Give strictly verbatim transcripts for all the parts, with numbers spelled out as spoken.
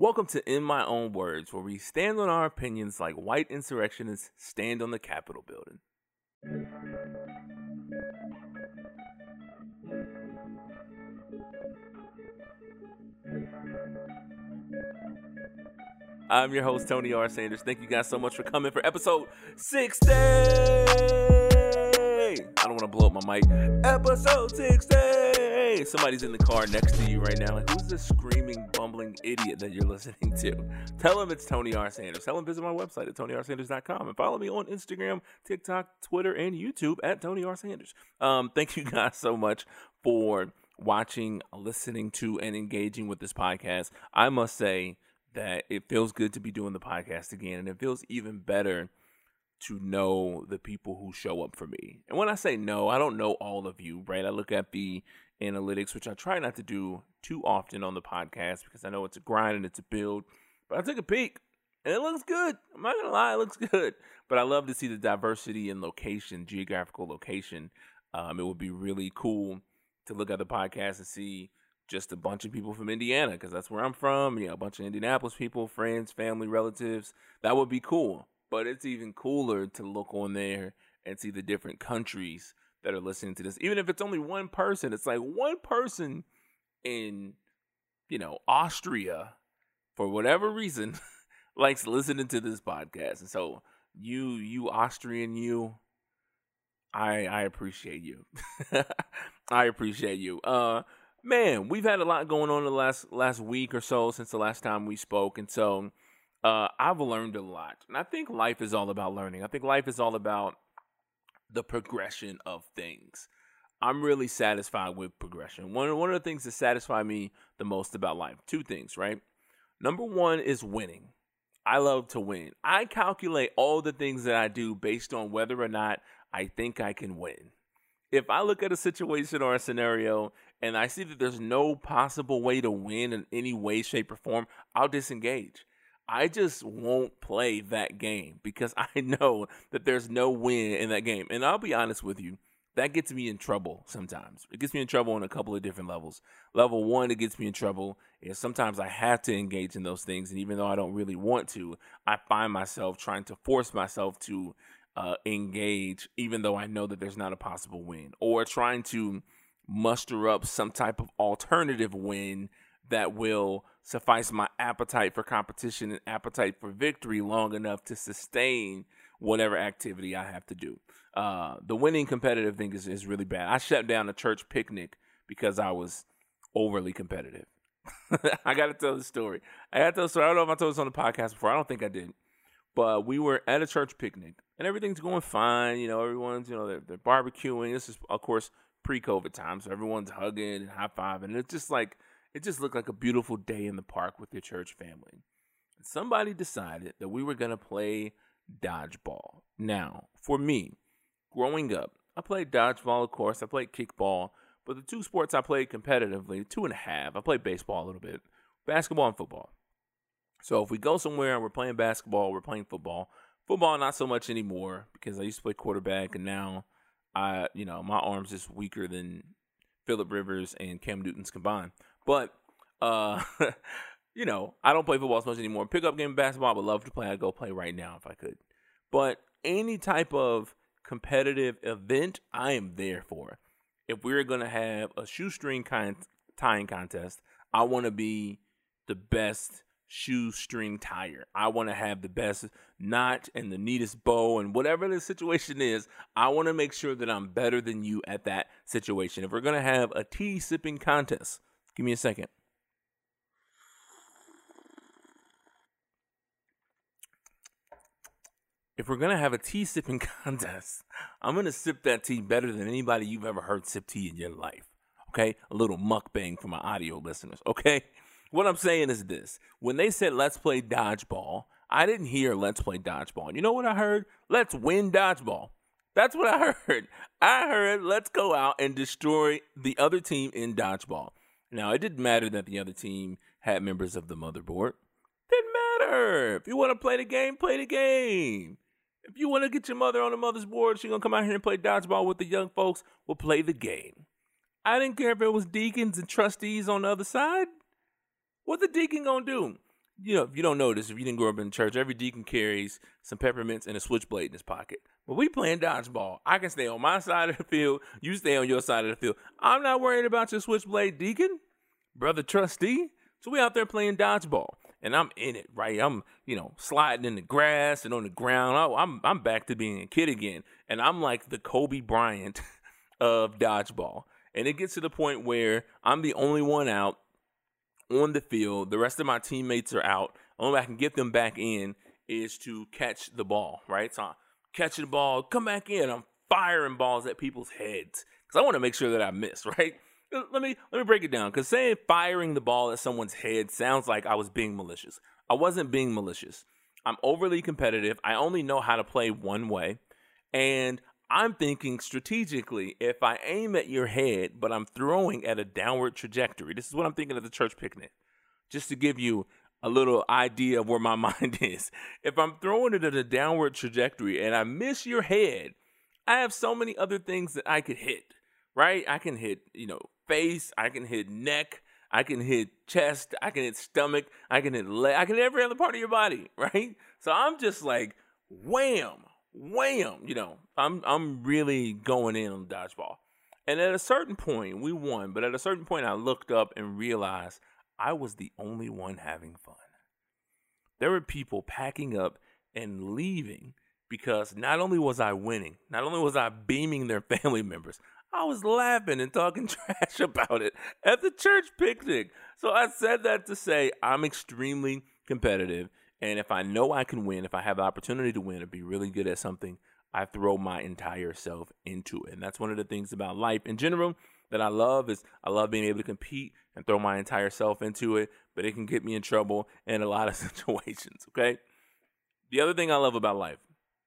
Welcome to In My Own Words, where we stand on our opinions like white insurrectionists stand on the Capitol building. I'm your host, Tony R. Sanders. Thank you guys so much for coming for episode sixty. I don't want to blow up my mic. Episode sixty. Somebody's in the car next to you right now. Like, who's this screaming, bumbling idiot that you're listening to? Tell him it's Tony R. Sanders. Tell him visit my website at tony r sanders dot com and follow me on Instagram, TikTok, Twitter, and YouTube at Tony R. Sanders. Um, thank you guys so much for watching, listening to, and engaging with this podcast. I must say that it feels good to be doing the podcast again, and it feels even better to know the people who show up for me. And when I say no, I don't know all of you, right? I look at the analytics, which I try not to do too often on the podcast because I know it's a grind and it's a build. But I took a peek, and it looks good. I'm not going to lie, it looks good. But I love to see the diversity in location, geographical location. Um, it would be really cool to look at the podcast and see just a bunch of people from Indiana, because that's where I'm from. You know, a bunch of Indianapolis people, friends, family, relatives. That would be cool. But it's even cooler to look on there and see the different countries that are listening to this. Even if it's only one person, it's like one person in, you know, Austria, for whatever reason, likes listening to this podcast. And so you, you Austrian, you, I, I appreciate you. I appreciate you. Uh, man, we've had a lot going on the last last week or so since the last time we spoke, and so uh, I've learned a lot. And I think life is all about learning. I think life is all about the progression of things. I'm really satisfied with progression. One one of the things that satisfy me the most about life, two things, right? Number one is winning. I love to win. I calculate all the things that I do based on whether or not I think I can win. If I look at a situation or a scenario and I see that there's no possible way to win in any way, shape, or form, I'll disengage. I just won't play that game because I know that there's no win in that game. And I'll be honest with you, that gets me in trouble sometimes. It gets me in trouble on a couple of different levels. Level one, it gets me in trouble is sometimes I have to engage in those things. And even though I don't really want to, I find myself trying to force myself to uh, engage, even though I know that there's not a possible win, or trying to muster up some type of alternative win that will suffice my appetite for competition and appetite for victory long enough to sustain whatever activity I have to do. Uh, the winning competitive thing is, is really bad. I shut down a church picnic because I was overly competitive. I got to tell the story. I got to tell the story. I don't know if I told this on the podcast before. I don't think I did. But we were at a church picnic, and everything's going fine. You know, everyone's, you know, they're, they're barbecuing. This is, of course, pre-COVID time, so everyone's hugging and high-fiving. And it's just like, it just looked like a beautiful day in the park with your church family. Somebody decided that we were going to play dodgeball. Now, for me, growing up, I played dodgeball, of course. I played kickball. But the two sports I played competitively, two and a half, I played baseball a little bit, basketball and football. So if we go somewhere and we're playing basketball, we're playing football. Football, not so much anymore because I used to play quarterback, and now I, you know, my arm's just weaker than Phillip Rivers and Cam Newton's combined. But, uh, you know, I don't play football as much anymore. Pickup game of basketball, I would love to play. I'd go play right now if I could. But any type of competitive event, I am there for. If we're going to have a shoestring kind tying contest, I want to be the best shoestring tire. I want to have the best knot and the neatest bow, and whatever the situation is, I want to make sure that I'm better than you at that situation. If we're going to have a tea sipping contest, give me a second. If we're going to have a tea sipping contest, I'm going to sip that tea better than anybody you've ever heard sip tea in your life. Okay? A little mukbang for my audio listeners. Okay? What I'm saying is this. When they said, let's play dodgeball, I didn't hear let's play dodgeball. You know what I heard? Let's win dodgeball. That's what I heard. I heard let's go out and destroy the other team in dodgeball. Now, it didn't matter that the other team had members of the motherboard. Didn't matter. If you want to play the game, play the game. If you want to get your mother on the mother's board, she's going to come out here and play dodgeball with the young folks, we'll play the game. I didn't care if it was deacons and trustees on the other side. What the deacon going to do? you know, if you don't know this, if you didn't grow up in church, every deacon carries some peppermints and a switchblade in his pocket. But we playing dodgeball. I can stay on my side of the field. You stay on your side of the field. I'm not worried about your switchblade, deacon, brother trustee. So we out there playing dodgeball, and I'm in it, right? I'm, you know, sliding in the grass and on the ground. Oh, I'm I'm back to being a kid again, and I'm like the Kobe Bryant of dodgeball. And it gets to the point where I'm the only one out on the field. The rest of my teammates are out. Only way I can get them back in is to catch the ball, right? So I'm catching the ball, come back in. I'm firing balls at people's heads because I want to make sure that I miss, right? Let me let me break it down, because saying firing the ball at someone's head sounds like I was being malicious. I wasn't being malicious. I'm overly competitive. I only know how to play one way, and I'm thinking strategically. If I aim at your head, but I'm throwing at a downward trajectory, this is what I'm thinking at the church picnic, just to give you a little idea of where my mind is. If I'm throwing it at a downward trajectory and I miss your head, I have so many other things that I could hit, right? I can hit, you know, face, I can hit neck, I can hit chest, I can hit stomach, I can hit leg, I can hit every other part of your body, right? So I'm just like, wham, wham, you know, I'm I'm really going in on dodgeball. And at a certain point, we won, but at a certain point, I looked up and realized I was the only one having fun. There were people packing up and leaving because not only was I winning, not only was I beaming their family members, I was laughing and talking trash about it at the church picnic. So I said that to say I'm extremely competitive. And if I know I can win, if I have the opportunity to win or be really good at something, I throw my entire self into it. And that's one of the things about life in general that I love is I love being able to compete and throw my entire self into it. But it can get me in trouble in a lot of situations, okay? The other thing I love about life,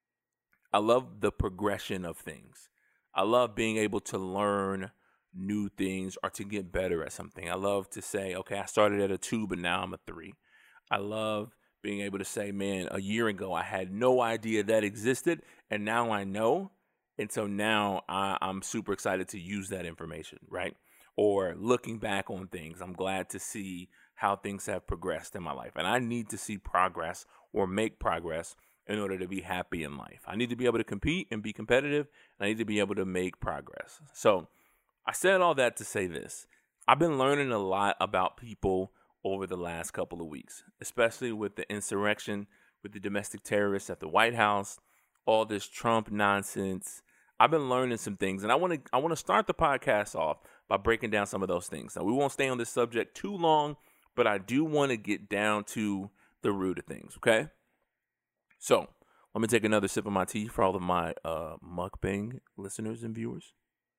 I love the progression of things. I love being able to learn new things or to get better at something. I love to say, okay, I started at a two, but now I'm a three. I love being able to say, man, a year ago, I had no idea that existed, and now I know. And so now I, I'm super excited to use that information, right? Or looking back on things, I'm glad to see how things have progressed in my life. And I need to see progress or make progress in order to be happy in life. I need to be able to compete and be competitive, and I need to be able to make progress. So I said all that to say this. I've been learning a lot about people over the last couple of weeks, especially with the insurrection, with the domestic terrorists at the White House, all this Trump nonsense. I've been learning some things, and I want to I want to start the podcast off by breaking down some of those things. Now, we won't stay on this subject too long, but I do want to get down to the root of things, okay? So, let me take another sip of my tea for all of my uh, mukbang listeners and viewers.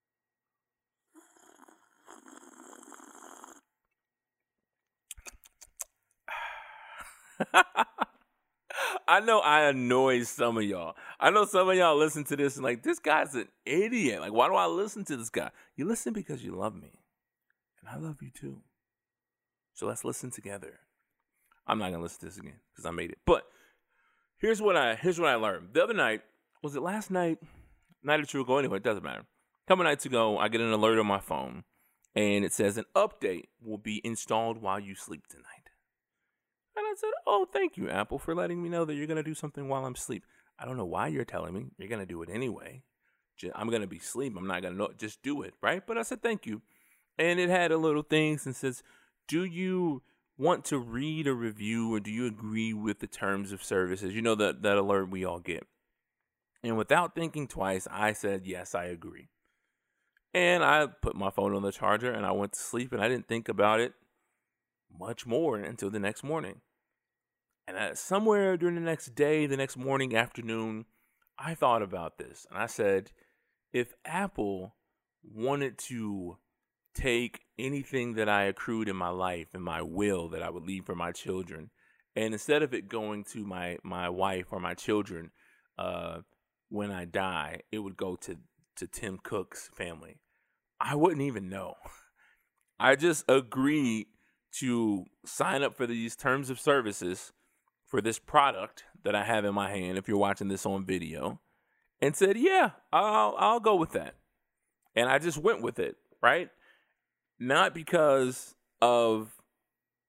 I know I annoy some of y'all. I know some of y'all listen to this and like, this guy's an idiot. Like, why do I listen to this guy? You listen because you love me. And I love you too. So let's listen together. I'm not going to listen to this again because I made it. But here's what I here's what I learned. The other night, was it last night? Night or two ago, anyway, it doesn't matter. A couple nights ago, I get an alert on my phone. And it says an update will be installed while you sleep tonight. And I said, oh, thank you, Apple, for letting me know that you're going to do something while I'm asleep. I don't know why you're telling me. You're going to do it anyway. I'm going to be asleep. I'm not going to know. Just do it, right? But I said, thank you. And it had a little thing and says, do you want to read a review or do you agree with the terms of services? You know, that, that alert we all get. And without thinking twice, I said, yes, I agree. And I put my phone on the charger and I went to sleep and I didn't think about it much more until the next morning. And uh, somewhere during the next day, the next morning, afternoon, I thought about this. And I said, if Apple wanted to take anything that I accrued in my life and my will that I would leave for my children, and instead of it going to my, my wife or my children uh, when I die, it would go to, to Tim Cook's family, I wouldn't even know. I just agreed to sign up for these terms of services for this product that I have in my hand, if you're watching this on video, and said, yeah, I'll I'll go with that. And I just went with it, right? Not because of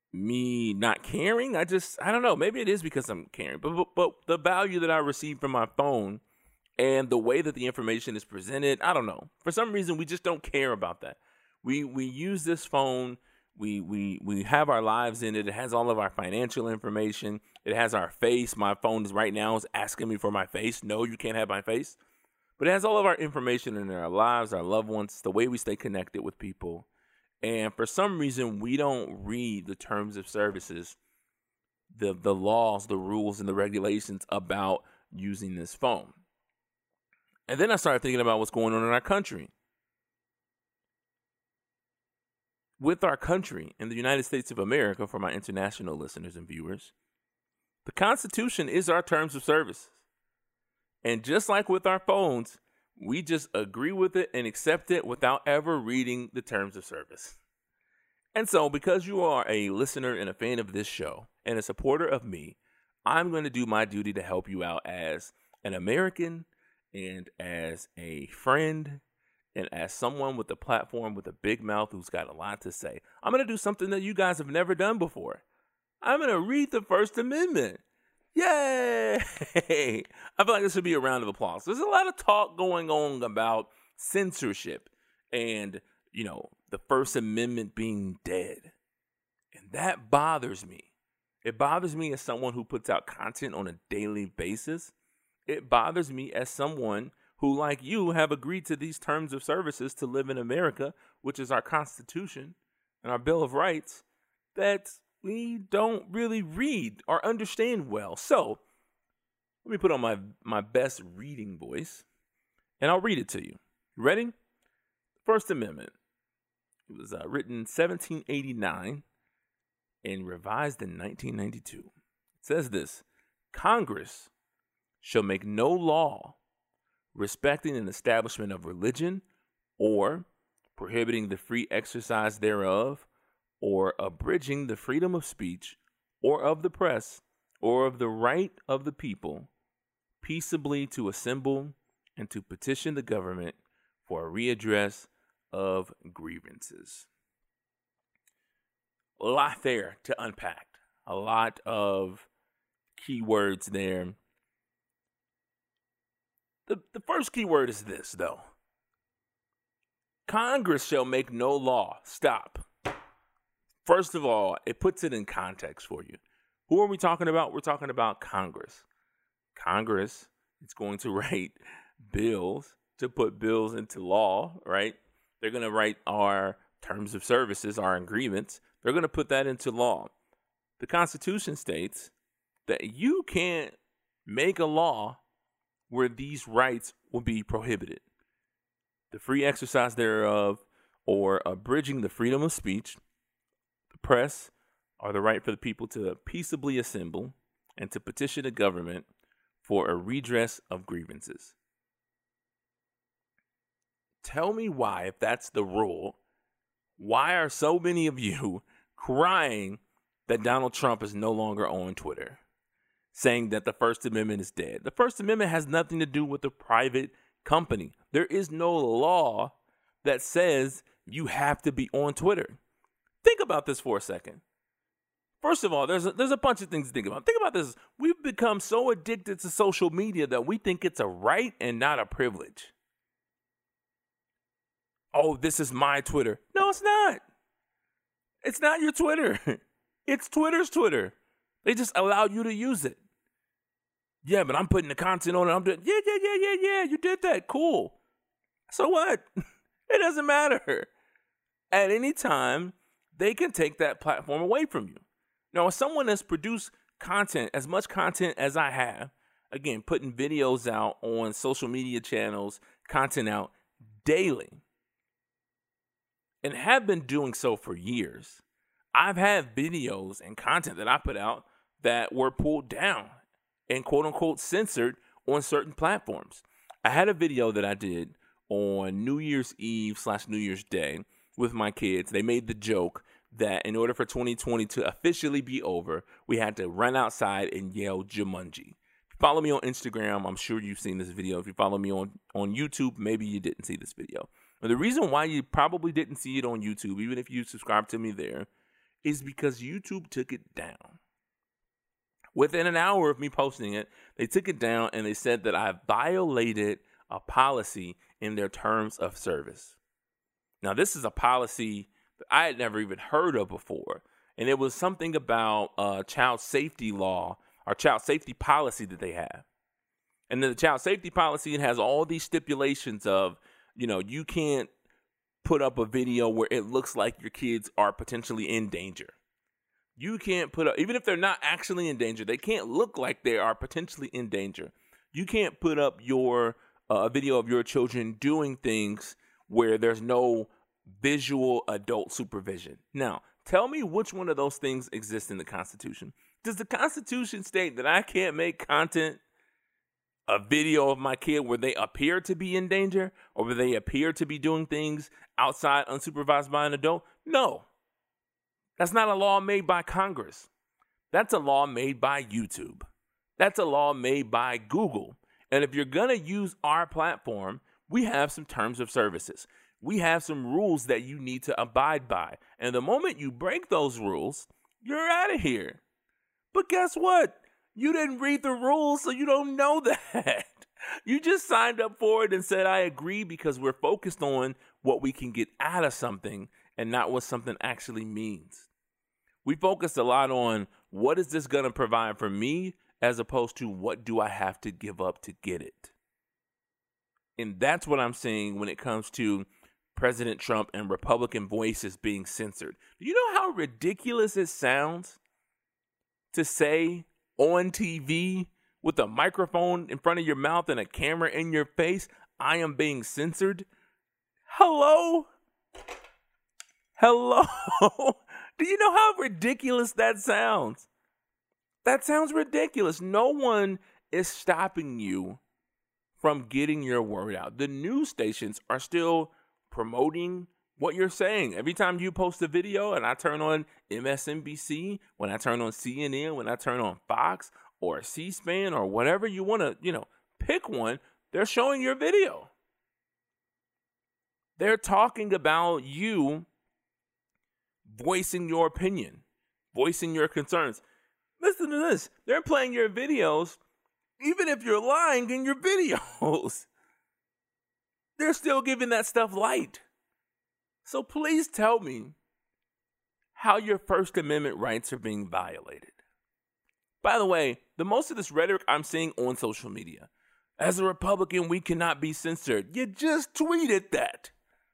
me not caring. I just, I don't know. Maybe it is because I'm caring. But, but, but the value that I receive from my phone and the way that the information is presented, I don't know. For some reason, we just don't care about that. We we use this phone. We we we have our lives in it. It has all of our financial information. It has our face. My phone is right now is asking me for my face. No, you can't have my face. But it has all of our information in our lives, our loved ones, the way we stay connected with people. And for some reason, we don't read the terms of services, the the laws, the rules, and the regulations about using this phone. And then I started thinking about what's going on in our country. With our country in the United States of America, for my international listeners and viewers, the Constitution is our terms of service. And just like with our phones, we just agree with it and accept it without ever reading the terms of service. And so, because you are a listener and a fan of this show and a supporter of me, I'm going to do my duty to help you out as an American and as a friend and as someone with a platform with a big mouth who's got a lot to say. I'm going to do something that you guys have never done before. I'm going to read the First Amendment. Yay! I feel like this should be a round of applause. There's a lot of talk going on about censorship and, you know, the First Amendment being dead. And that bothers me. It bothers me as someone who puts out content on a daily basis. It bothers me as someone who, like you, have agreed to these terms of services to live in America, which is our Constitution and our Bill of Rights, that we don't really read or understand well. So, let me put on my, my best reading voice, and I'll read it to you. You ready? First Amendment. It was uh, written seventeen eighty-nine and revised in nineteen ninety-two. It says this: Congress shall make no law respecting an establishment of religion, or prohibiting the free exercise thereof, or abridging the freedom of speech, or of the press, or of the right of the people, peaceably to assemble and to petition the government for a redress of grievances. A lot there to unpack. A lot of keywords there. The, the first key word is this, though. Congress shall make no law. Stop. First of all, it puts it in context for you. Who are we talking about? We're talking about Congress. Congress is going to write bills to put bills into law, right? They're going to write our terms of services, our agreements. They're going to put that into law. The Constitution states that you can't make a law where these rights will be prohibited. The free exercise thereof, or abridging the freedom of speech, the press, or the right for the people to peaceably assemble and to petition the government for a redress of grievances. Tell me why, if that's the rule, why are so many of you crying that Donald Trump is no longer on Twitter, saying that the First Amendment is dead? The First Amendment has nothing to do with a private company. There is no law that says you have to be on Twitter. Think about this for a second. First of all, there's a, there's a bunch of things to think about. Think about this. We've become so addicted to social media that we think it's a right and not a privilege. Oh, this is my Twitter. No, it's not. It's not your Twitter. It's Twitter's Twitter. They just allow you to use it. Yeah, but I'm putting the content on it. I'm doing, yeah, yeah, yeah, yeah, yeah. You did that. Cool. So what? It doesn't matter. At any time, they can take that platform away from you. Now, as someone that's produced content, as much content as I have, again, putting videos out on social media channels, content out daily, and have been doing so for years, I've had videos and content that I put out that were pulled down and quote unquote censored on certain platforms. I had a video that I did on New Year's Eve slash New Year's Day with my kids. They made the joke that in order for twenty twenty to officially be over, we had to run outside and yell Jumanji. If you follow me on Instagram, I'm sure you've seen this video. If you follow me on, on YouTube, maybe you didn't see this video. And the reason why you probably didn't see it on YouTube, even if you subscribe to me there, is because YouTube took it down. Within an hour of me posting it, they took it down and they said that I violated a policy in their terms of service. Now, this is a policy that I had never even heard of before. And it was something about uh, child safety law or child safety policy that they have. And then the child safety policy, it has all these stipulations of, you know, you can't put up a video where it looks like your kids are potentially in danger. You can't put up, even if they're not actually in danger, they can't look like they are potentially in danger. You can't put up your uh, a video of your children doing things where there's no visual adult supervision. Now, tell me which one of those things exists in the Constitution. Does the Constitution state that I can't make content, a video of my kid where they appear to be in danger or where they appear to be doing things outside unsupervised by an adult? No. That's not a law made by Congress. That's a law made by YouTube. That's a law made by Google. And if you're going to use our platform, we have some terms of services. We have some rules that you need to abide by. And the moment you break those rules, you're out of here. But guess what? You didn't read the rules, so you don't know that. You just signed up for it and said, I agree, because we're focused on what we can get out of something and not what something actually means. We focus a lot on what is this going to provide for me as opposed to what do I have to give up to get it. And that's what I'm saying when it comes to President Trump and Republican voices being censored. Do you know how ridiculous it sounds to say on T V with a microphone in front of your mouth and a camera in your face, I am being censored? Hello? Hello? Do you know how ridiculous that sounds? That sounds ridiculous. No one is stopping you from getting your word out. The news stations are still promoting what you're saying. Every time you post a video and I turn on M S N B C, when I turn on C N N, when I turn on Fox or C-SPAN or whatever you want to, you know, pick one, they're showing your video. They're talking about you voicing your opinion, voicing your concerns. Listen to this. They're playing your videos even if you're lying in your videos. They're still giving that stuff light. So please tell me how your First Amendment rights are being violated. By the way, the most of this rhetoric I'm seeing on social media, as a Republican, we cannot be censored. You just tweeted that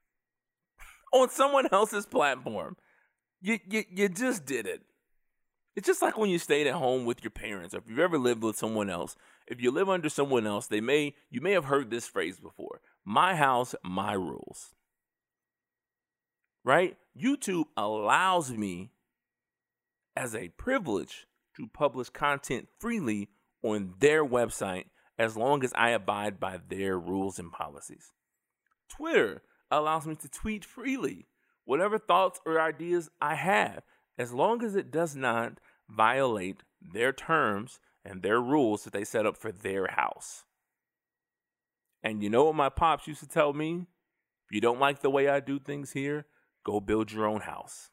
on someone else's platform. You, you, you just did it. It's just like when you stayed at home with your parents, or if you've ever lived with someone else. If you live under someone else, they may you may have heard this phrase before. My house, my rules. Right? YouTube allows me as a privilege to publish content freely on their website as long as I abide by their rules and policies. Twitter allows me to tweet freely, whatever thoughts or ideas I have, as long as it does not violate their terms and their rules that they set up for their house. And you know what my pops used to tell me? If you don't like the way I do things here, go build your own house.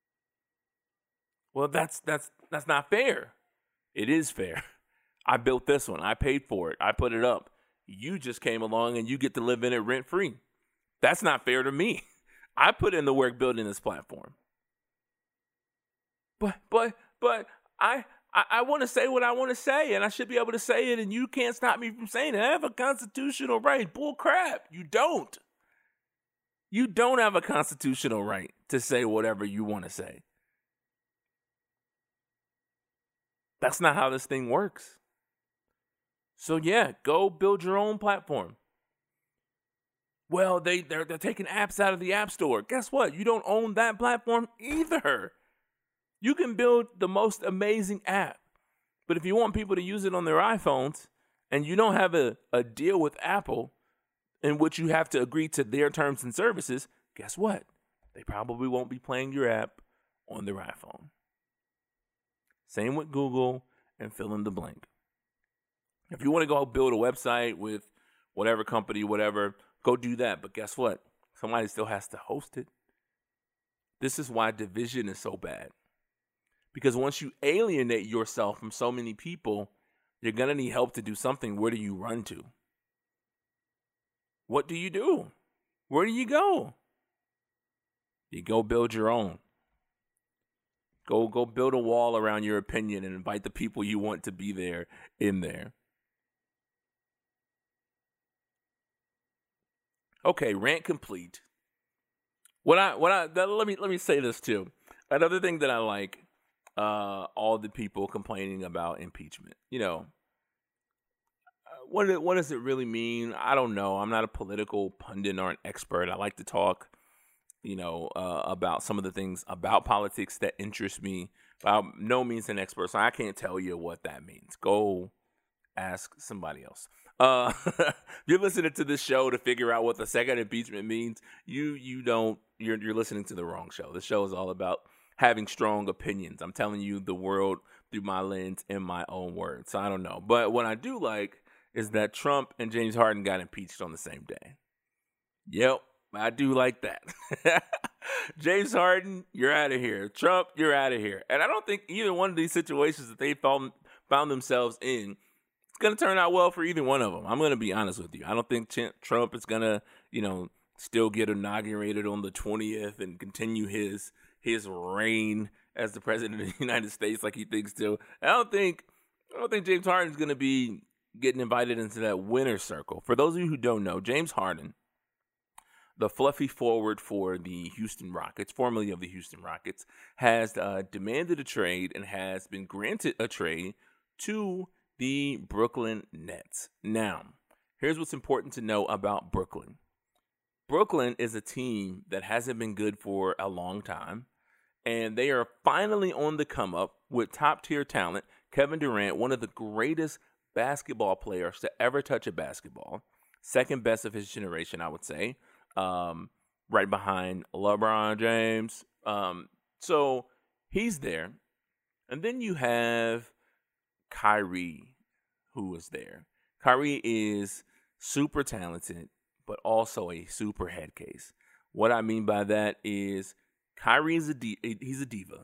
Well, that's that's that's not fair. It is fair. I built this one. I paid for it. I put it up. You just came along and you get to live in it rent free. That's not fair to me. I put in the work building this platform. But but but I I, I want to say what I want to say, and I should be able to say it, and you can't stop me from saying it. I have a constitutional right. Bull crap. You don't. You don't have a constitutional right to say whatever you want to say. That's not how this thing works. So yeah, go build your own platform. Well, they, they're, they're taking apps out of the App Store. Guess what? You don't own that platform either. You can build the most amazing app. But if you want people to use it on their iPhones and you don't have a, a deal with Apple in which you have to agree to their terms and services, guess what? They probably won't be playing your app on their iPhone. Same with Google and fill in the blank. If you want to go build a website with whatever company, whatever, go do that. But guess what? Somebody still has to host it. This is why division is so bad. Because once you alienate yourself from so many people, you're going to need help to do something. Where do you run to? What do you do? Where do you go? You go build your own. Go go build a wall around your opinion and invite the people you want to be there in there. Okay, rant complete. What I what I that, let me let me say this too. Another thing that I like, uh, all the people complaining about impeachment. You know, what what does it really mean? I don't know. I'm not a political pundit or an expert. I like to talk, you know, uh, about some of the things about politics that interest me. But I'm no means an expert, so I can't tell you what that means. Go ask somebody else. Uh, if you're listening to this show to figure out what the second impeachment means, you you don't you're you're listening to the wrong show. The show is all about having strong opinions. I'm telling you the world through my lens and my own words. So I don't know. But what I do like is that Trump and James Harden got impeached on the same day. Yep, I do like that. James Harden, you're out of here. Trump, you're out of here. And I don't think either one of these situations that they found found themselves in, it's going to turn out well for either one of them. I'm going to be honest with you. I don't think Ch- Trump is going to, you know, still get inaugurated on the twentieth and continue his his reign as the president of the United States like he thinks to. I don't think I don't think James Harden is going to be getting invited into that winner's circle. For those of you who don't know, James Harden, the fluffy forward for the Houston Rockets, formerly of the Houston Rockets, has uh, demanded a trade and has been granted a trade to the Brooklyn Nets. Now, here's what's important to know about Brooklyn. Brooklyn is a team that hasn't been good for a long time, and they are finally on the come up with top-tier talent. Kevin Durant, one of the greatest basketball players to ever touch a basketball, second best of his generation, I would say. Um, right behind LeBron James. Um, so he's there. And then you have Kyrie, who is there. Kyrie is super talented, but also a super head case. What I mean by that is Kyrie is a di- he's a diva.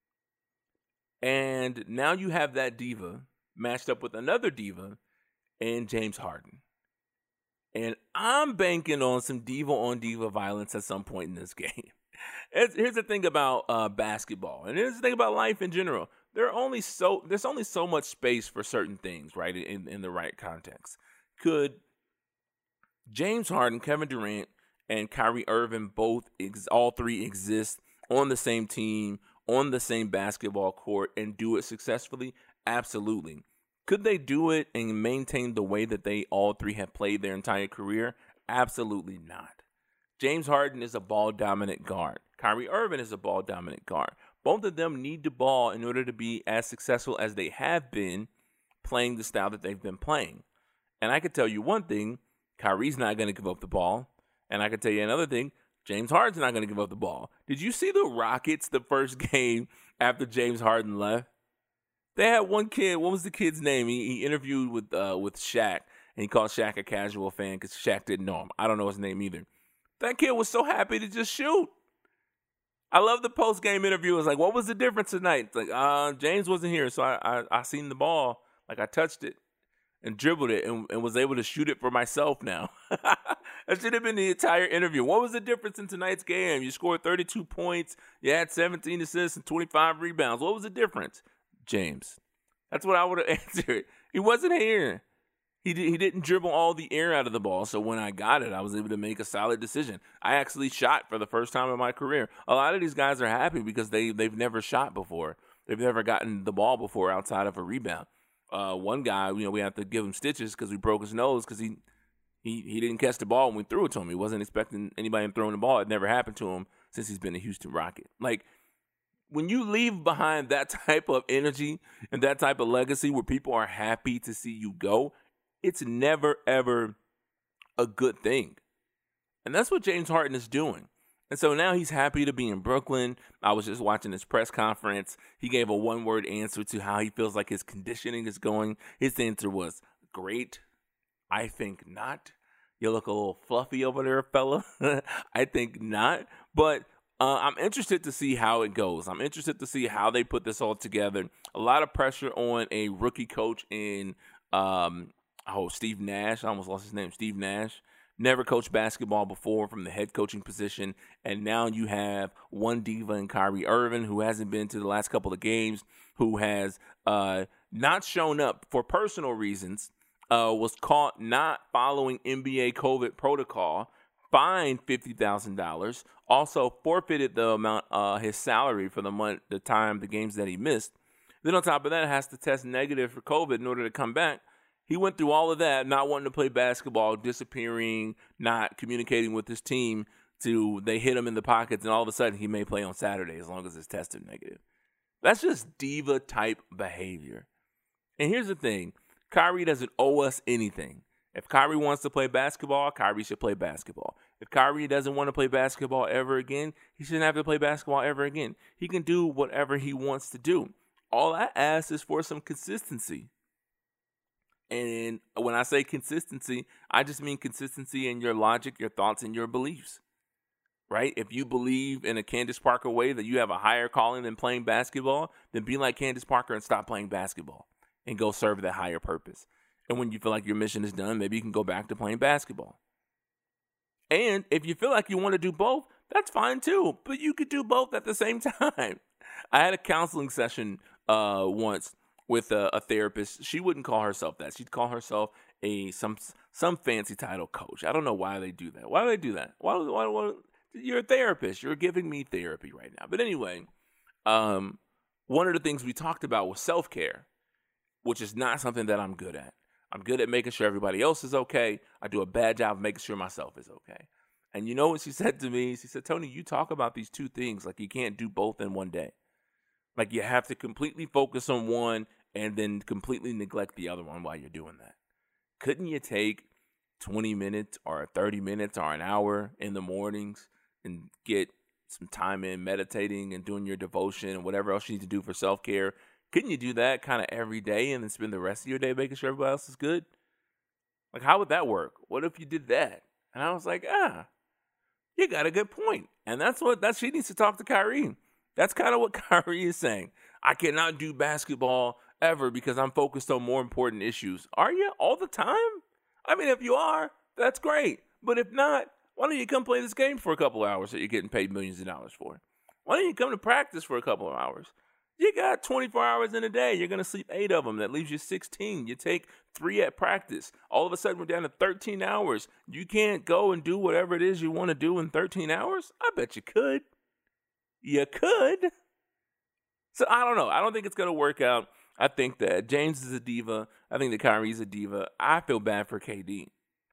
And now you have that diva matched up with another diva and James Harden. And I'm banking on some diva on diva violence at some point in this game. It's, here's the thing about uh, basketball, and here's the thing about life in general. There are only so there's only so much space for certain things, right? In in the right context. Could James Harden, Kevin Durant, and Kyrie Irving both ex- all three exist on the same team, on the same basketball court, and do it successfully? Absolutely. Could they do it and maintain the way that they all three have played their entire career? Absolutely not. James Harden is a ball-dominant guard. Kyrie Irving is a ball-dominant guard. Both of them need the ball in order to be as successful as they have been playing the style that they've been playing. And I could tell you one thing, Kyrie's not going to give up the ball. And I could tell you another thing, James Harden's not going to give up the ball. Did you see the Rockets the first game after James Harden left? They had one kid. What was the kid's name? He, he interviewed with uh, with Shaq, and he called Shaq a casual fan because Shaq didn't know him. I don't know his name either. That kid was so happy to just shoot. I love the post-game interview. It was like, what was the difference tonight? It's like, uh, James wasn't here, so I, I I seen the ball. Like, I touched it and dribbled it and, and was able to shoot it for myself now. That should have been the entire interview. What was the difference in tonight's game? You scored thirty-two points. You had seventeen assists and twenty-five rebounds. What was the difference? James. That's what I would have answered. He wasn't here. He did, he didn't dribble all the air out of the ball, so when I got it, I was able to make a solid decision. I actually shot for the first time in my career. A lot of these guys are happy because they, they've never shot before. They've never gotten the ball before outside of a rebound. Uh, one guy, you know, we have to give him stitches because we broke his nose because he, he, he didn't catch the ball when we threw it to him. He wasn't expecting anybody throwing the ball. It never happened to him since he's been a Houston Rocket. Like, when you leave behind that type of energy and that type of legacy where people are happy to see you go, it's never, ever a good thing. And that's what James Harden is doing. And so now he's happy to be in Brooklyn. I was just watching his press conference. He gave a one-word answer to how he feels like his conditioning is going. His answer was, great. I think not. You look a little fluffy over there, fella. I think not. But Uh, I'm interested to see how it goes. I'm interested to see how they put this all together. A lot of pressure on a rookie coach in, um, oh, Steve Nash. I almost lost his name. Steve Nash. Never coached basketball before from the head coaching position. And now you have one diva in Kyrie Irving, who hasn't been to the last couple of games, who has uh, not shown up for personal reasons, uh, was caught not following N B A COVID protocol, fined fifty thousand dollars, also forfeited the amount uh his salary for the month, the time, the games that he missed. Then on top of that, has to test negative for COVID in order to come back. He went through all of that, not wanting to play basketball, disappearing, not communicating with his team. To they hit him in the pockets, and all of a sudden he may play on Saturday as long as it's tested negative. That's just diva type behavior. And here's the thing: Kyrie doesn't owe us anything. If Kyrie wants to play basketball, Kyrie should play basketball. If Kyrie doesn't want to play basketball ever again, he shouldn't have to play basketball ever again. He can do whatever he wants to do. All I ask is for some consistency. And when I say consistency, I just mean consistency in your logic, your thoughts, and your beliefs. Right? If you believe in a Candace Parker way that you have a higher calling than playing basketball, then be like Candace Parker and stop playing basketball and go serve that higher purpose. And when you feel like your mission is done, maybe you can go back to playing basketball. And if you feel like you want to do both, that's fine too. But you could do both at the same time. I had a counseling session uh, once with a, a therapist. She wouldn't call herself that. She'd call herself a some some fancy title coach. I don't know why they do that. Why do they do that? Why? Why? why you're a therapist. You're giving me therapy right now. But anyway, um, one of the things we talked about was self-care, which is not something that I'm good at. I'm good at making sure everybody else is okay. I do a bad job of making sure myself is okay. And you know what she said to me? She said, Tony, you talk about these two things like you can't do both in one day. Like you have to completely focus on one and then completely neglect the other one while you're doing that. Couldn't you take twenty minutes or thirty minutes or an hour in the mornings and get some time in meditating and doing your devotion and whatever else you need to do for self-care? Couldn't you do that kind of every day and then spend the rest of your day making sure everybody else is good? Like, how would that work? What if you did that? And I was like, ah, you got a good point. And that's what, that she needs to talk to Kyrie. That's kind of what Kyrie is saying. I cannot do basketball ever because I'm focused on more important issues. Are you all the time? I mean, if you are, that's great. But if not, why don't you come play this game for a couple of hours that you're getting paid millions of dollars for? Why don't you come to practice for a couple of hours? You got twenty-four hours in a day. You're going to sleep eight of them. That leaves you sixteen. You take three at practice. All of a sudden, we're down to thirteen hours. You can't go and do whatever it is you want to do in thirteen hours? I bet you could. You could. So I don't know. I don't think it's going to work out. I think that James is a diva. I think that Kyrie's a diva. I feel bad for K D.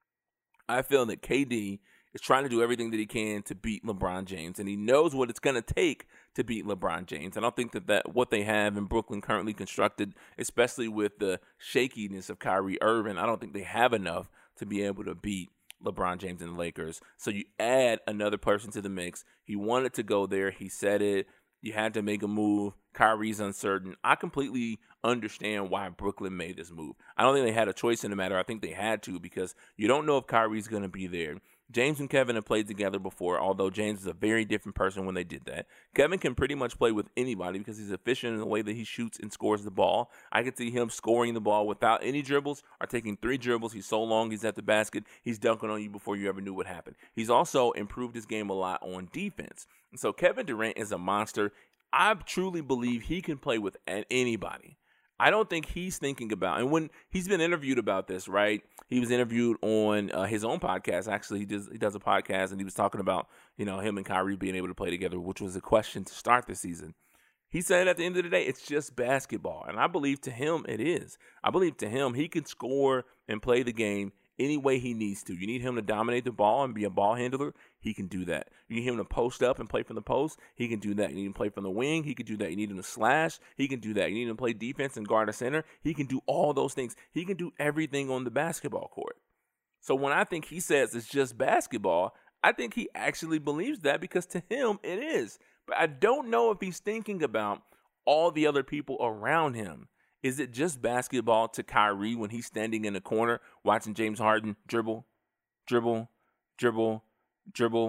I feel that K D is trying to do everything that he can to beat LeBron James, and he knows what it's going to take to beat LeBron James. And I don't think that, that what they have in Brooklyn currently constructed, especially with the shakiness of Kyrie Irving, I don't think they have enough to be able to beat LeBron James and the Lakers. So you add another person to the mix. He wanted to go there. He said it. You had to make a move. Kyrie's uncertain. I completely understand why Brooklyn made this move. I don't think they had a choice in the matter. I think they had to because you don't know if Kyrie's going to be there. James and Kevin have played together before, although James is a very different person when they did that. Kevin can pretty much play with anybody because he's efficient in the way that he shoots and scores the ball. I could see him scoring the ball without any dribbles or taking three dribbles. He's so long, he's at the basket. He's dunking on you before you ever knew what happened. He's also improved his game a lot on defense. And so Kevin Durant is a monster. I truly believe he can play with anybody. I don't think he's thinking about, and when he's been interviewed about this, right? He was interviewed on uh, his own podcast. Actually, he does he does a podcast, and he was talking about, you know, him and Kyrie being able to play together, which was a question to start the season. He said at the end of the day, it's just basketball, and I believe to him it is. I believe to him he can score and play the game any way he needs to. You need him to dominate the ball and be a ball handler, he can do that. You need him to post up and play from the post, he can do that. You need him to play from the wing, he can do that. You need him to slash, he can do that. You need him to play defense and guard a center, he can do all those things. He can do everything on the basketball court. So when I think he says it's just basketball, I think he actually believes that because to him it is. But I don't know if he's thinking about all the other people around him. Is it just basketball to Kyrie when he's standing in the corner watching James Harden dribble, dribble, dribble, dribble,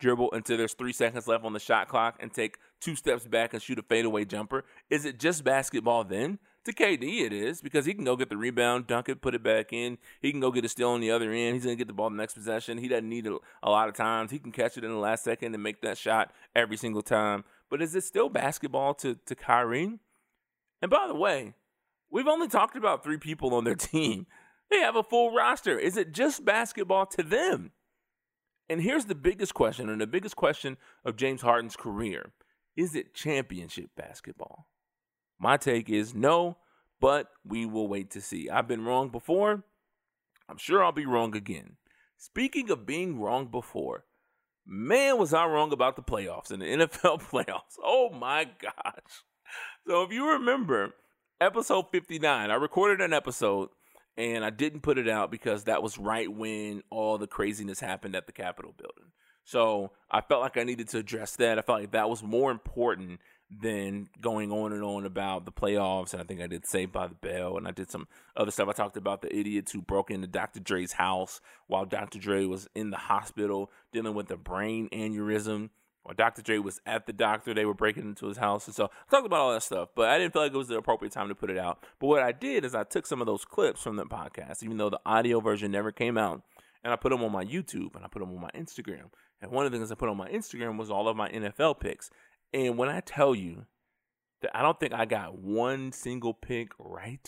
dribble until there's three seconds left on the shot clock and take two steps back and shoot a fadeaway jumper? Is it just basketball then? To K D it is, because he can go get the rebound, dunk it, put it back in. He can go get a steal on the other end. He's going to get the ball the next possession. He doesn't need it a lot of times. He can catch it in the last second and make that shot every single time. But is it still basketball to, to Kyrie? And by the way, we've only talked about three people on their team. They have a full roster. Is it just basketball to them? And here's the biggest question, and the biggest question of James Harden's career. Is it championship basketball? My take is no, but we will wait to see. I've been wrong before. I'm sure I'll be wrong again. Speaking of being wrong before, man, was I wrong about the playoffs and the N F L playoffs. Oh, my gosh. So if you remember, episode fifty-nine, I recorded an episode, and I didn't put it out because that was right when all the craziness happened at the Capitol building. So I felt like I needed to address that. I felt like that was more important than going on and on about the playoffs. And I think I did Saved by the Bell, and I did some other stuff. I talked about the idiots who broke into Doctor Dre's house while Doctor Dre was in the hospital dealing with a brain aneurysm. While Doctor Dre was at the doctor, they were breaking into his house. And so I talked about all that stuff, but I didn't feel like it was the appropriate time to put it out. But what I did is I took some of those clips from the podcast, even though the audio version never came out, and I put them on my YouTube and I put them on my Instagram. And one of the things I put on my Instagram was all of my N F L picks. And when I tell you that I don't think I got one single pick right,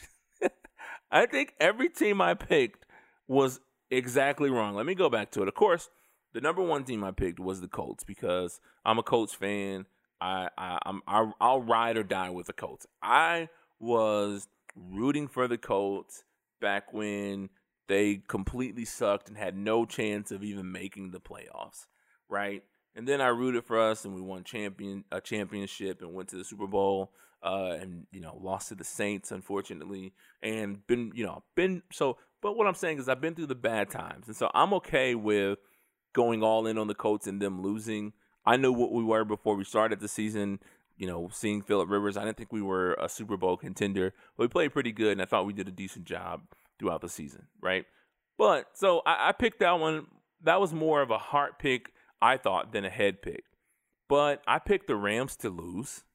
I think every team I picked was exactly wrong. Let me go back to it. Of course, the number one team I picked was the Colts because I'm a Colts fan. I, I, I'm, I, I'll ride or die with the Colts. I was rooting for the Colts back when they completely sucked and had no chance of even making the playoffs, right? And then I rooted for us, and we won champion a championship and went to the Super Bowl, uh, and you know lost to the Saints, unfortunately, and been you know been so. But what I'm saying is I've been through the bad times, and so I'm okay with going all in on the Colts and them losing. I knew what we were before we started the season. You know, seeing Phillip Rivers, I didn't think we were a Super Bowl contender, but we played pretty good, and I thought we did a decent job throughout the season, right? But so I, I picked that one. That was more of a heart pick, I thought, than a head pick. But I picked the Rams to lose.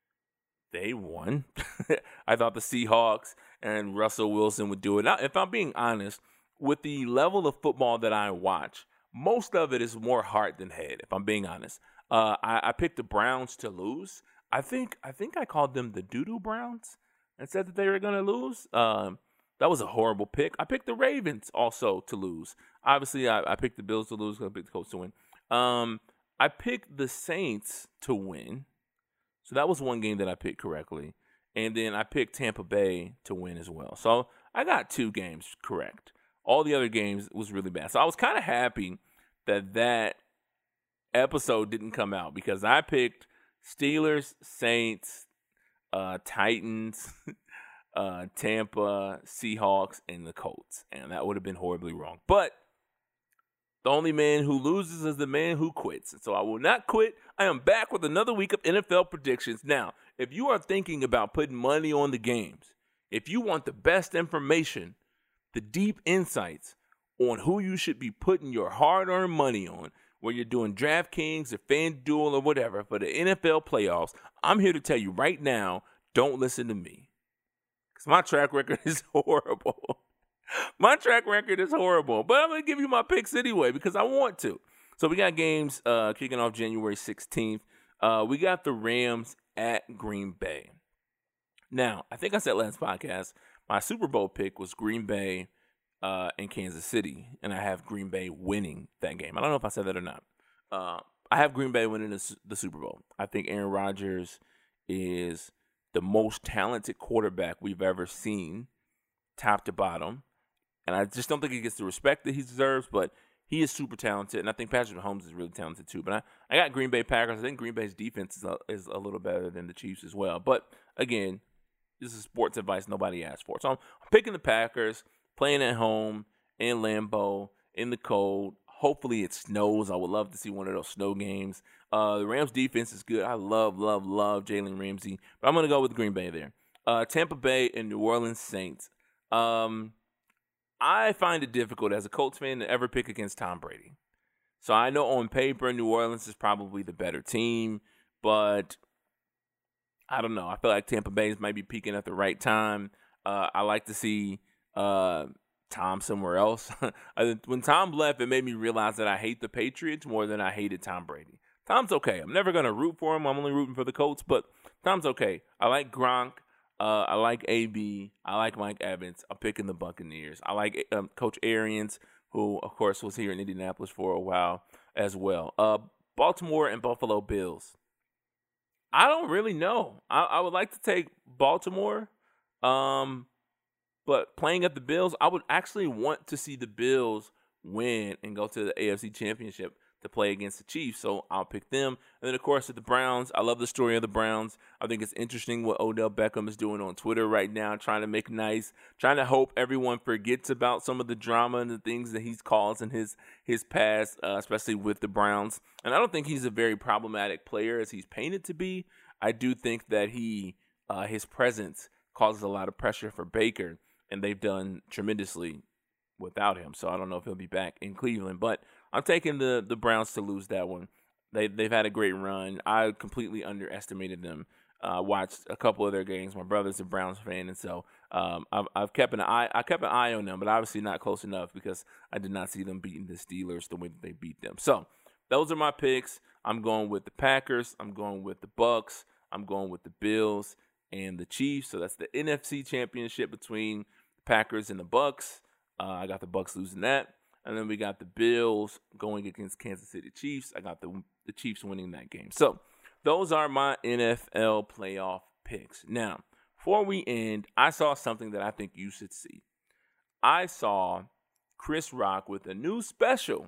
They won. I thought the Seahawks and Russell Wilson would do it. Now, if I'm being honest, with the level of football that I watch, most of it is more heart than head, if I'm being honest. Uh, I, I picked the Browns to lose. I think I think I called them the Doo-Doo Browns and said that they were going to lose. Um, that was a horrible pick. I picked the Ravens also to lose. Obviously, I, I picked the Bills to lose because I picked the Colts to win. Um, I picked the Saints to win. So that was one game that I picked correctly. And then I picked Tampa Bay to win as well. So I got two games correct. All the other games was really bad. So I was kind of happy that that episode didn't come out because I picked Steelers, Saints, uh, Titans, uh, Tampa, Seahawks, and the Colts. And that would have been horribly wrong. But the only man who loses is the man who quits. And so I will not quit. I am back with another week of N F L predictions. Now, if you are thinking about putting money on the games, if you want the best information, the deep insights on who you should be putting your hard-earned money on, where you're doing DraftKings or FanDuel or whatever for the N F L playoffs, I'm here to tell you right now, don't listen to me. Because my track record is horrible. My track record is horrible. But I'm going to give you my picks anyway because I want to. So we got games uh, kicking off January sixteenth. Uh, we got the Rams at Green Bay. Now, I think I said last podcast, my Super Bowl pick was Green Bay uh, and Kansas City, and I have Green Bay winning that game. I don't know if I said that or not. Uh, I have Green Bay winning the, the Super Bowl. I think Aaron Rodgers is the most talented quarterback we've ever seen, top to bottom. And I just don't think he gets the respect that he deserves, but he is super talented. And I think Patrick Mahomes is really talented too. But I, I got Green Bay Packers. I think Green Bay's defense is a, is a little better than the Chiefs as well. But again, this is sports advice nobody asked for. So I'm, I'm picking the Packers, playing at home, in Lambeau, in the cold. Hopefully it snows. I would love to see one of those snow games. Uh, the Rams defense is good. I love, love, love Jalen Ramsey. But I'm going to go with Green Bay there. Uh, Tampa Bay and New Orleans Saints. Um, I find it difficult as a Colts fan to ever pick against Tom Brady. So I know on paper, New Orleans is probably the better team, but I don't know. I feel like Tampa Bay might be peaking at the right time. Uh, I like to see uh, Tom somewhere else. When Tom left, it made me realize that I hate the Patriots more than I hated Tom Brady. Tom's okay. I'm never going to root for him. I'm only rooting for the Colts, but Tom's okay. I like Gronk. Uh, I like A B. I like Mike Evans. I'm picking the Buccaneers. I like um, Coach Arians, who, of course, was here in Indianapolis for a while as well. Uh, Baltimore and Buffalo Bills. I don't really know. I, I would like to take Baltimore, um, but playing at the Bills, I would actually want to see the Bills win and go to the A F C Championship to play against the Chiefs, so I'll pick them. And then, of course, at the Browns, I love the story of the Browns. I think it's interesting what Odell Beckham is doing on Twitter right now, trying to make nice, trying to hope everyone forgets about some of the drama and the things that he's caused in his, his past, uh, especially with the Browns. And I don't think he's a very problematic player as he's painted to be. I do think that he, uh, his presence causes a lot of pressure for Baker, and they've done tremendously without him. So I don't know if he'll be back in Cleveland, but I'm taking the, the Browns to lose that one. They, they've had a great run. I completely underestimated them. I uh, watched a couple of their games. My brother's a Browns fan, and so um, I've, I've kept an eye. I kept an eye on them, but obviously not close enough because I did not see them beating the Steelers the way that they beat them. So those are my picks. I'm going with the Packers. I'm going with the Bucks. I'm going with the Bills and the Chiefs. So that's the N F C Championship between the Packers and the Bucks. Uh, I got the Bucks losing that. And then we got the Bills going against Kansas City Chiefs. I got the the Chiefs winning that game. So those are my N F L playoff picks. Now, before we end, I saw something that I think you should see. I saw Chris Rock with a new special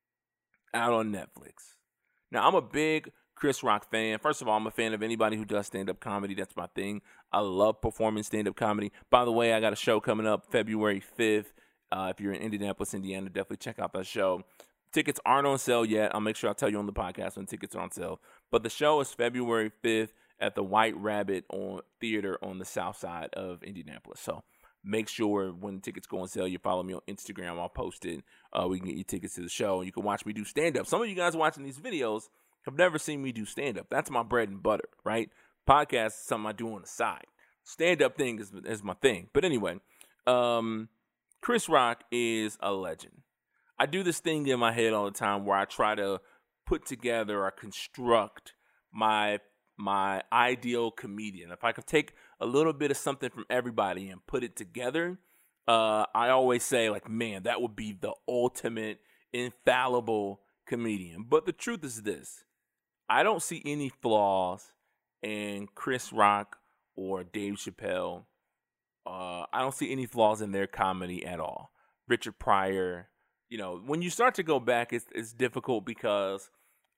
out on Netflix. Now, I'm a big Chris Rock fan. First of all, I'm a fan of anybody who does stand-up comedy. That's my thing. I love performing stand-up comedy. By the way, I got a show coming up February fifth. Uh, if you're in Indianapolis, Indiana, definitely check out that show. Tickets aren't on sale yet. I'll make sure I'll tell you on the podcast when tickets are on sale. But the show is February fifth at the White Rabbit on Theater on the south side of Indianapolis. So make sure when tickets go on sale, you follow me on Instagram. I'll post it. Uh, we can get you tickets to the show. You can watch me do stand-up. Some of you guys watching these videos have never seen me do stand-up. That's my bread and butter, right? Podcast is something I do on the side. Stand-up thing is, is my thing. But anyway, um... Chris Rock is a legend. I do this thing in my head all the time where I try to put together or construct my my ideal comedian. If I could take a little bit of something from everybody and put it together, uh, I always say, like, man, that would be the ultimate infallible comedian. But the truth is this. I don't see any flaws in Chris Rock or Dave Chappelle. Uh, I don't see any flaws in their comedy at all. Richard Pryor, you know, when you start to go back, it's it's difficult because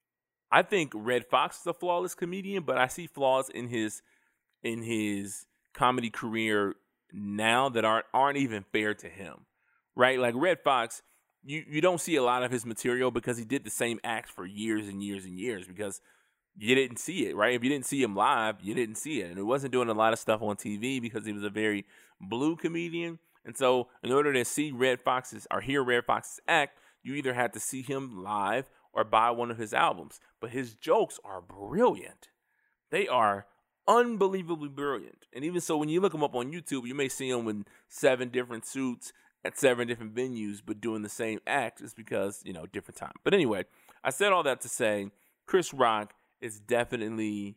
I think Red Fox is a flawless comedian, but I see flaws in his in his comedy career now that aren't aren't even fair to him, right? Like Red Fox, you you don't see a lot of his material because he did the same act for years and years and years because you didn't see it, right? If you didn't see him live, you didn't see it. And he wasn't doing a lot of stuff on T V because he was a very blue comedian. And so in order to see Red Fox's or hear Red Fox's act, you either had to see him live or buy one of his albums. But his jokes are brilliant. They are unbelievably brilliant. And even so, when you look him up on YouTube, you may see him in seven different suits at seven different venues, but doing the same act is because, you know, different time. But anyway, I said all that to say Chris Rock is definitely,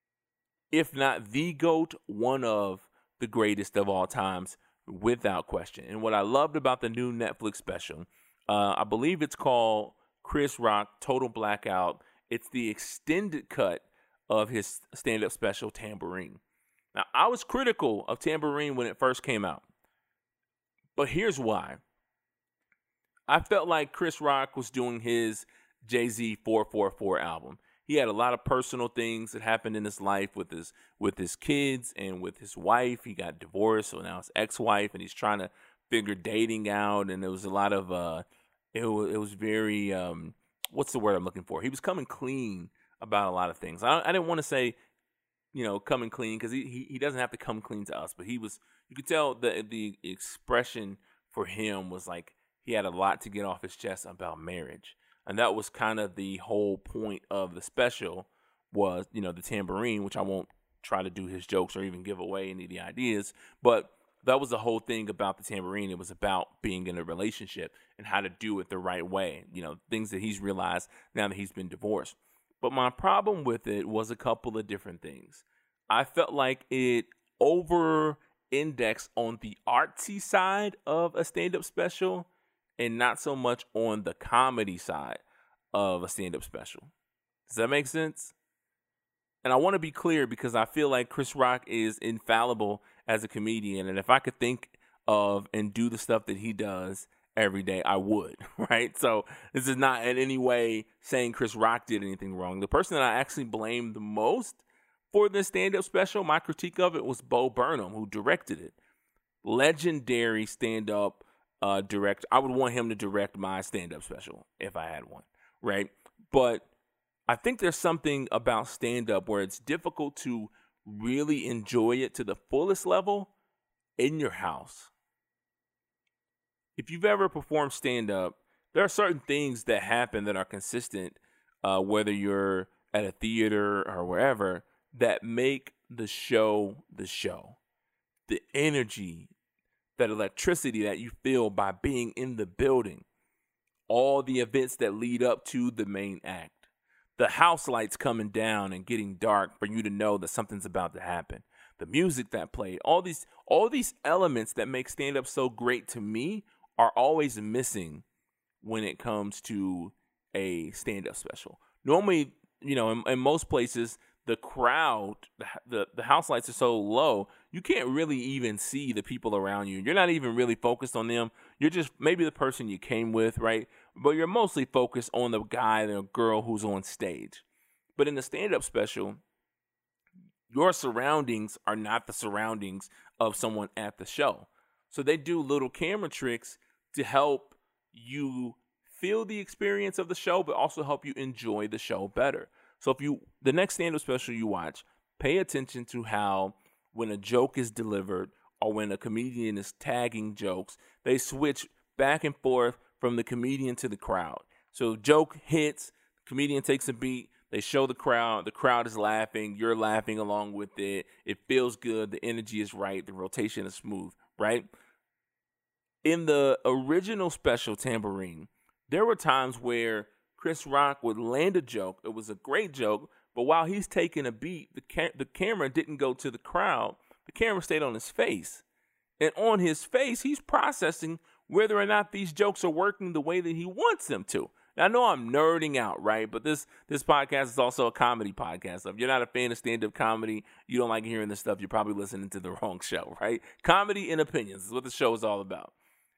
if not the GOAT, one of the greatest of all times, without question. And what I loved about the new Netflix special, uh, I believe it's called Chris Rock Total Blackout. It's the extended cut of his stand-up special, Tambourine. Now, I was critical of Tambourine when it first came out. But here's why. I felt like Chris Rock was doing his Jay-Z four four four album. He had a lot of personal things that happened in his life with his with his kids and with his wife. He got divorced, so now his ex-wife, and he's trying to figure dating out. And there was a lot of uh, it was it was very um, what's the word I'm looking for? He was coming clean about a lot of things. I, I didn't want to say, you know, coming clean because he, he he doesn't have to come clean to us, but he was. You could tell the the expression for him was like he had a lot to get off his chest about marriage. And that was kind of the whole point of the special was, you know, the tambourine, which I won't try to do his jokes or even give away any of the ideas. But that was the whole thing about the tambourine. It was about being in a relationship and how to do it the right way. You know, things that he's realized now that he's been divorced. But my problem with it was a couple of different things. I felt like it over indexed on the artsy side of a stand-up special and not so much on the comedy side of a stand-up special. Does that make sense? And I want to be clear because I feel like Chris Rock is infallible as a comedian. And if I could think of and do the stuff that he does every day, I would, right? So this is not in any way saying Chris Rock did anything wrong. The person that I actually blame the most for this stand-up special, my critique of it, was Bo Burnham, who directed it. Legendary stand-up uh, director. I would want him to direct my stand-up special if I had one, right? But I think there's something about stand-up where it's difficult to really enjoy it to the fullest level in your house. If you've ever performed stand-up, there are certain things that happen that are consistent, uh, whether you're at a theater or wherever, that make the show the show. The energy, that electricity that you feel by being in the building. All the events that lead up to the main act. The house lights coming down and getting dark for you to know that something's about to happen. The music that played. All these, all these elements that make stand-up so great to me are always missing when it comes to a stand-up special. Normally, you know, in, in most places, the crowd, the, the the house lights are so low, you can't really even see the people around you. You're not even really focused on them. You're just maybe the person you came with, right? But you're mostly focused on the guy or girl who's on stage. But in the stand-up special, your surroundings are not the surroundings of someone at the show. So they do little camera tricks to help you feel the experience of the show, but also help you enjoy the show better. So if you, the next stand-up special you watch, pay attention to how when a joke is delivered or when a comedian is tagging jokes, they switch back and forth from the comedian to the crowd. So joke hits, comedian takes a beat, they show the crowd, the crowd is laughing, you're laughing along with it, it feels good, the energy is right, the rotation is smooth, right? In the original special Tambourine, there were times where Chris Rock would land a joke. It was a great joke, but while he's taking a beat, the ca- the camera didn't go to the crowd. The camera stayed on his face. And on his face, he's processing whether or not these jokes are working the way that he wants them to. Now, I know I'm nerding out, right? But this this podcast is also a comedy podcast. So if you're not a fan of stand-up comedy, you don't like hearing this stuff, you're probably listening to the wrong show, right? Comedy and opinions is what the show is all about.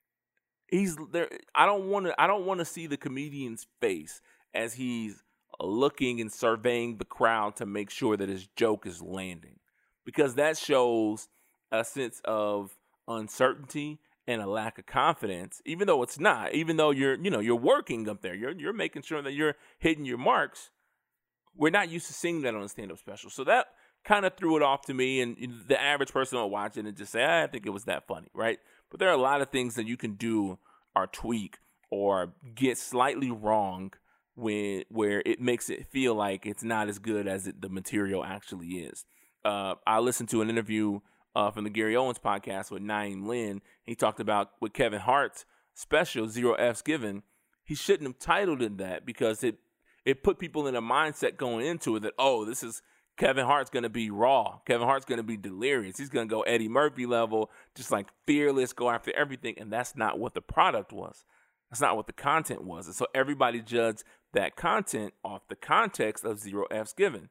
He's there. I don't want to. I don't want to see the comedian's face as he's looking and surveying the crowd to make sure that his joke is landing, because that shows a sense of uncertainty and a lack of confidence. Even though it's not. Even though you're, you know, you're working up there. You're you're making sure that you're hitting your marks. We're not used to seeing that on a stand-up special, so that kind of threw it off to me. And the average person will watch it and just say, ah, I think it was that funny, right? But there are a lot of things that you can do or tweak or get slightly wrong when where it makes it feel like it's not as good as it, the material actually is. Uh, I listened to an interview uh, from the Gary Owens podcast with Naeem Lynn. He talked about with Kevin Hart's special, Zero F's Given. He shouldn't have titled it that because it, it put people in a mindset going into it that, oh, this is Kevin Hart's going to be raw. Kevin Hart's going to be delirious. He's going to go Eddie Murphy level, just like fearless, go after everything. And that's not what the product was. That's not what the content was. And so everybody judged that content off the context of Zero F's Given.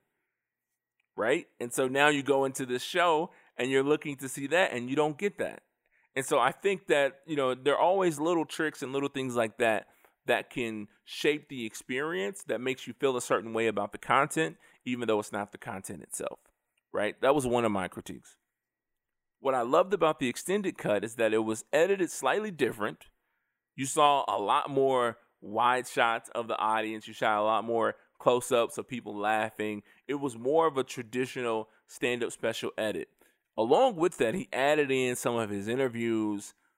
Right? And so now you go into this show and you're looking to see that and you don't get that. And so I think that, you know, there are always little tricks and little things like that that can shape the experience that makes you feel a certain way about the content, even though it's not the content itself, right? That was one of my critiques. What I loved about the extended cut is that it was edited slightly different. You saw a lot more wide shots of the audience. You shot a lot more close-ups of people laughing. It was more of a traditional stand-up special edit. Along with that, he added in some of his interviews,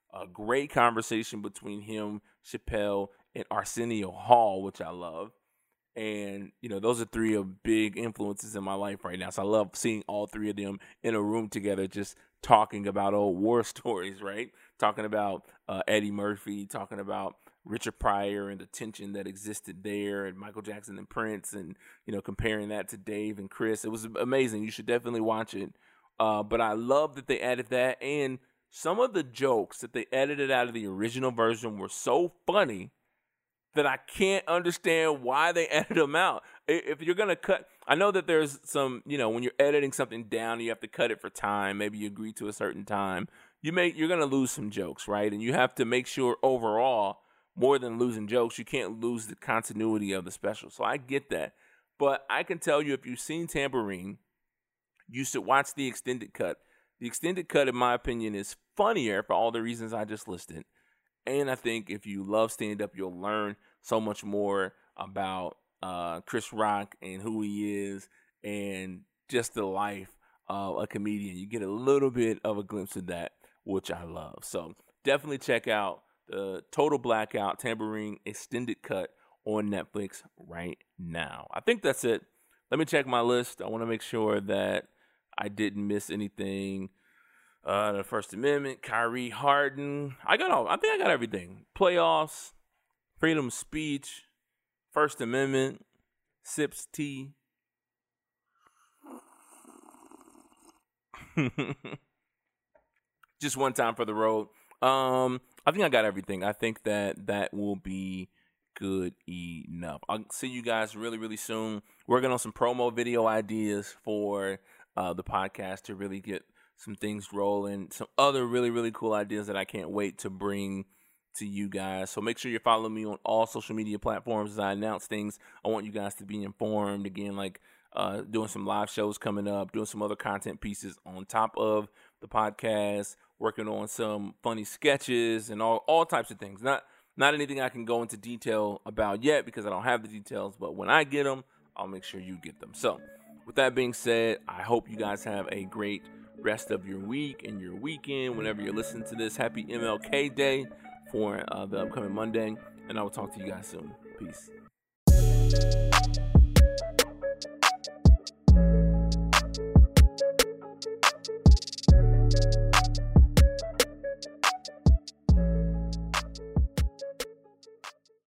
A great conversation between him, Chappelle, and Arsenio Hall, which I love. And, you know, those are three of big influences in my life right now. So I love seeing all three of them in a room together, just talking about old war stories, right? Talking about uh, Eddie Murphy, talking about Richard Pryor and the tension that existed there, and Michael Jackson and Prince, and, you know, comparing that to Dave and Chris. It was amazing. You should definitely watch it. Uh, but I love that they added that. And some of the jokes that they edited out of the original version were so funny that I can't understand why they edited them out. If you're going to cut, I know that there's some, you know, when you're editing something down, you have to cut it for time. Maybe you agree to a certain time. You may, you're going to lose some jokes, right? And you have to make sure overall, more than losing jokes, you can't lose the continuity of the special. So I get that. But I can tell you, if you've seen Tambourine, you should watch the extended cut. The extended cut, in my opinion, is funnier for all the reasons I just listed. And I think if you love stand-up, you'll learn so much more about uh, Chris Rock and who he is and just the life of a comedian. You get a little bit of a glimpse of that, which I love. So definitely check out the Total Blackout Tambourine extended cut on Netflix right now. I think that's it. Let me check my list. I want to make sure that I didn't miss anything. Uh, the First Amendment, Kyrie Harden. I got all. I think I got everything. Playoffs, freedom of speech, First Amendment, sips tea. Just one time for the road. Um, I think I got everything. I think that that will be good enough. I'll see you guys really, really soon. Working on some promo video ideas for uh, the podcast to really get some things rolling, some other really, really cool ideas that I can't wait to bring to you guys. So make sure you follow me on all social media platforms as I announce things. I want you guys to be informed. Again, like uh, doing some live shows coming up, doing some other content pieces on top of the podcast, working on some funny sketches and all, all types of things. Not not anything I can go into detail about yet because I don't have the details, but when I get them, I'll make sure you get them. So with that being said, I hope you guys have a great rest of your week and your weekend whenever you're listening to this. Happy M L K Day for uh, the upcoming Monday, and I will talk to you guys soon. Peace.